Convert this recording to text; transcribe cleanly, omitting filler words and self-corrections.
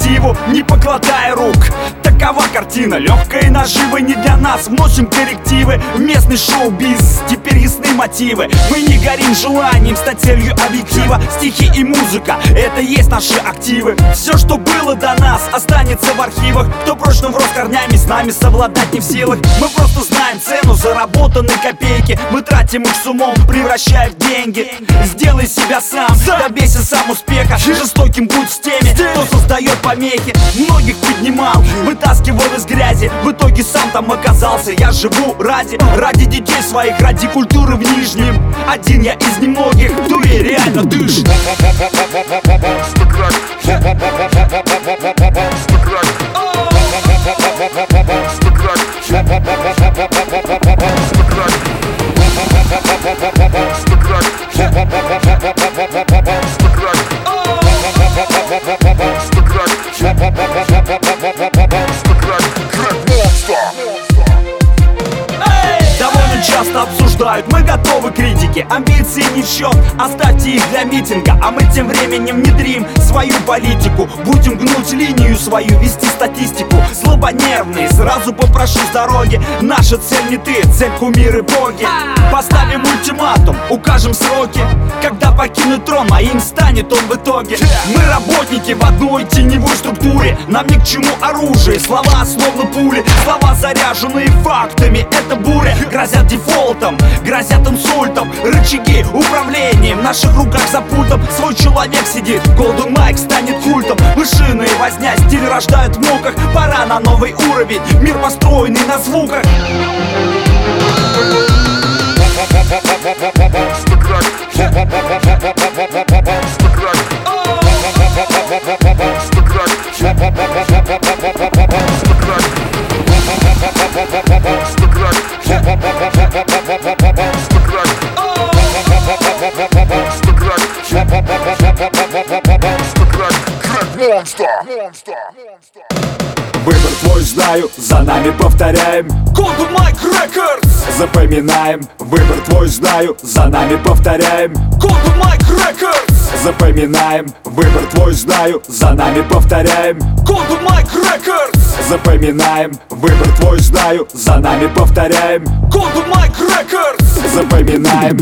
коллективу, не покладая рук. Такова картина, легкая нажива не для нас. Вносим коррективы в местный шоу-биз. Теперь ясны мотивы. Мы не горим желанием стать целью объектива. Стихи и музыка — это есть наши активы. Все, что было до нас, останется в архивах. Кто прочно врос корнями, с нами совладать не в силах. Мы просто знаем цену заработанной копейки. Мы тратим их с умом, превращая в деньги. Сделай себя сам, добейся сам успеха. Жестоким будь с теми, кто создает помехи. Многих поднимал, вытаскивал из грязи. В итоге сам там оказался. Я живу ради детей своих, ради культуры в Нижнем. Один я из немногих, кто и реально дышит. Часто обсуждают, мы готовы к критике. Амбиции не в счет, оставьте их для митинга. А мы тем временем внедрим свою политику. Будем гнуть линию свою, вести статистику. Слабонервные, сразу попрошу с дороги. Наша цель не ты, цель кумиры боги. Поставим ультиматум, укажем сроки. Когда покинут трон, а им станет он в итоге. Мы работники в одной теневой структуре. Нам ни к чему оружие, слова словно пули. Слова заряженные фактами, это буря. Грозят дефолтом, грозят инсультом. Рычаги управлением в наших руках за пультом. Свой человек сидит, Golden Mike станет культом. Мышиные возня, стиль рождают в муках. Пора на новый уровень, мир построенный на звуках. Выбор твой знаю, за нами повторяем. Golden Mike Records. Запоминаем. Выбор твой знаю, за нами повторяем. Golden Mike Records. Запоминаем. Выбор твой знаю, за нами повторяем. Golden Mike Records. Запоминаем. Выбор твой знаю, за нами повторяем. Golden Mike Records. Запоминаем.